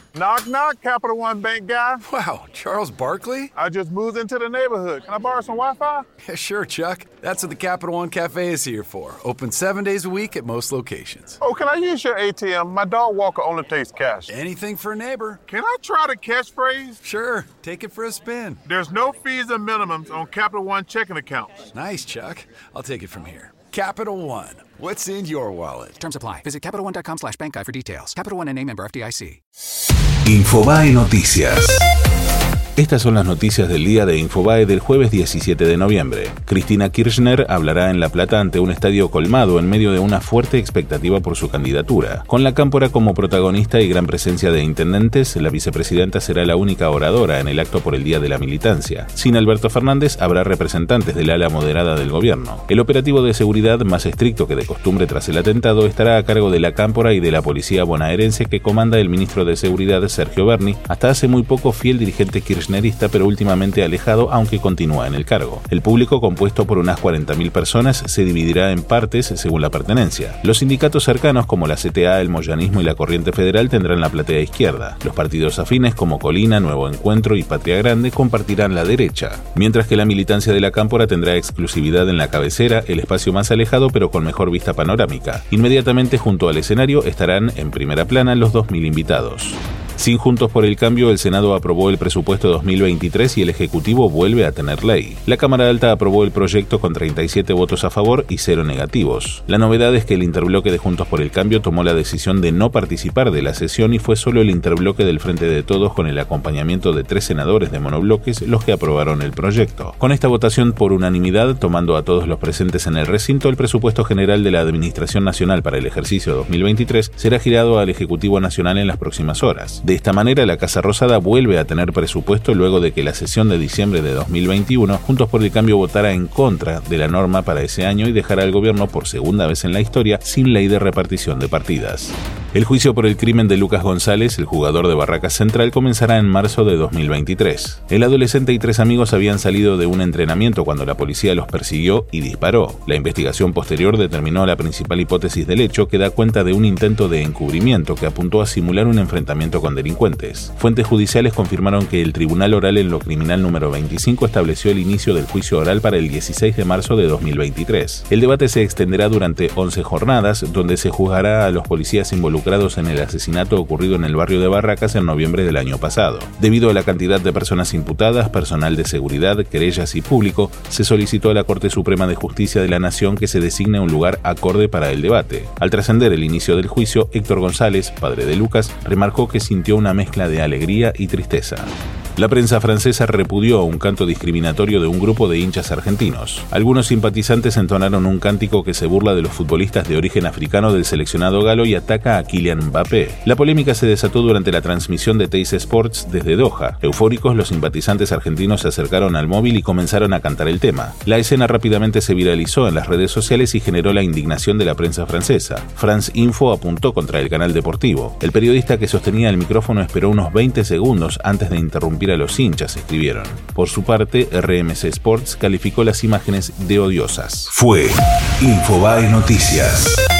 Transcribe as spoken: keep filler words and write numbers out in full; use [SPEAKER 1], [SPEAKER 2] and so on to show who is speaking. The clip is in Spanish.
[SPEAKER 1] Knock, knock, Capital One Bank guy.
[SPEAKER 2] Wow, Charles Barkley?
[SPEAKER 1] I just moved into the neighborhood. Can I borrow some Wi-Fi?
[SPEAKER 2] Yeah, sure, Chuck. That's what the Capital One Cafe is here for. Open seven days a week at most locations.
[SPEAKER 1] Oh, can I use your A T M? My dog Walker only takes cash.
[SPEAKER 2] Anything for a neighbor.
[SPEAKER 1] Can I try the catchphrase?
[SPEAKER 2] Sure, take it for a spin.
[SPEAKER 1] There's no fees and minimums on Capital One checking accounts.
[SPEAKER 2] Nice, Chuck. I'll take it from here. Capital One. What's in your wallet?
[SPEAKER 3] Terms apply. Visit CapitalOne.com slash bank guide for details. Capital One N A member F D I C.
[SPEAKER 4] Infobae Noticias. Estas son las noticias del día de Infobae del jueves diecisiete de noviembre. Cristina Kirchner hablará en La Plata ante un estadio colmado en medio de una fuerte expectativa por su candidatura. Con la Cámpora como protagonista y gran presencia de intendentes, la vicepresidenta será la única oradora en el acto por el Día de la Militancia. Sin Alberto Fernández, habrá representantes del ala moderada del gobierno. El operativo de seguridad, más estricto que de costumbre tras el atentado, estará a cargo de la Cámpora y de la policía bonaerense que comanda el ministro de Seguridad, Sergio Berni, hasta hace muy poco fiel dirigente kirchnerista, pero últimamente alejado, aunque continúa en el cargo. El público, compuesto por unas cuarenta mil personas, se dividirá en partes según la pertenencia. Los sindicatos cercanos, como la C T A, el Moyanismo y la Corriente Federal, tendrán la platea izquierda. Los partidos afines, como Colina, Nuevo Encuentro y Patria Grande, compartirán la derecha. Mientras que la militancia de la Cámpora tendrá exclusividad en la cabecera, el espacio más alejado pero con mejor vista panorámica. Inmediatamente junto al escenario estarán en primera plana los dos mil invitados. Sin Juntos por el Cambio, el Senado aprobó el presupuesto dos mil veintitrés y el Ejecutivo vuelve a tener ley. La Cámara Alta aprobó el proyecto con treinta y siete votos a favor y cero negativos. La novedad es que el interbloque de Juntos por el Cambio tomó la decisión de no participar de la sesión y fue solo el interbloque del Frente de Todos, con el acompañamiento de tres senadores de monobloques, los que aprobaron el proyecto. Con esta votación por unanimidad, tomando a todos los presentes en el recinto, el presupuesto general de la Administración Nacional para el ejercicio dos mil veintitrés será girado al Ejecutivo Nacional en las próximas horas. De esta manera, la Casa Rosada vuelve a tener presupuesto luego de que la sesión de diciembre de dos mil veintiuno, Juntos por el Cambio votara en contra de la norma para ese año y dejara al gobierno por segunda vez en la historia sin ley de repartición de partidas. El juicio por el crimen de Lucas González, el jugador de Barracas Central, comenzará en marzo de dos mil veintitrés. El adolescente y tres amigos habían salido de un entrenamiento cuando la policía los persiguió y disparó. La investigación posterior determinó la principal hipótesis del hecho, que da cuenta de un intento de encubrimiento que apuntó a simular un enfrentamiento con delincuentes. Fuentes judiciales confirmaron que el Tribunal Oral en lo Criminal número veinticinco estableció el inicio del juicio oral para el dieciséis de marzo de dos mil veintitrés. El debate se extenderá durante once jornadas, donde se juzgará a los policías involucrados en el asesinato ocurrido en el barrio de Barracas en noviembre del año pasado. Debido a la cantidad de personas imputadas, personal de seguridad, querellas y público, se solicitó a la Corte Suprema de Justicia de la Nación que se designe un lugar acorde para el debate. Al trascender el inicio del juicio, Héctor González, padre de Lucas, remarcó que sintió una mezcla de alegría y tristeza. La prensa francesa repudió un canto discriminatorio de un grupo de hinchas argentinos. Algunos simpatizantes entonaron un cántico que se burla de los futbolistas de origen africano del seleccionado galo y ataca a Kylian Mbappé. La polémica se desató durante la transmisión de Teis Sports desde Doha. Eufóricos, los simpatizantes argentinos se acercaron al móvil y comenzaron a cantar el tema. La escena rápidamente se viralizó en las redes sociales y generó la indignación de la prensa francesa. France Info apuntó contra el canal deportivo. El periodista que sostenía el micrófono esperó unos veinte segundos antes de interrumpir a los hinchas, escribieron. Por su parte, R M C Sports calificó las imágenes de odiosas. Fue Infobae Noticias.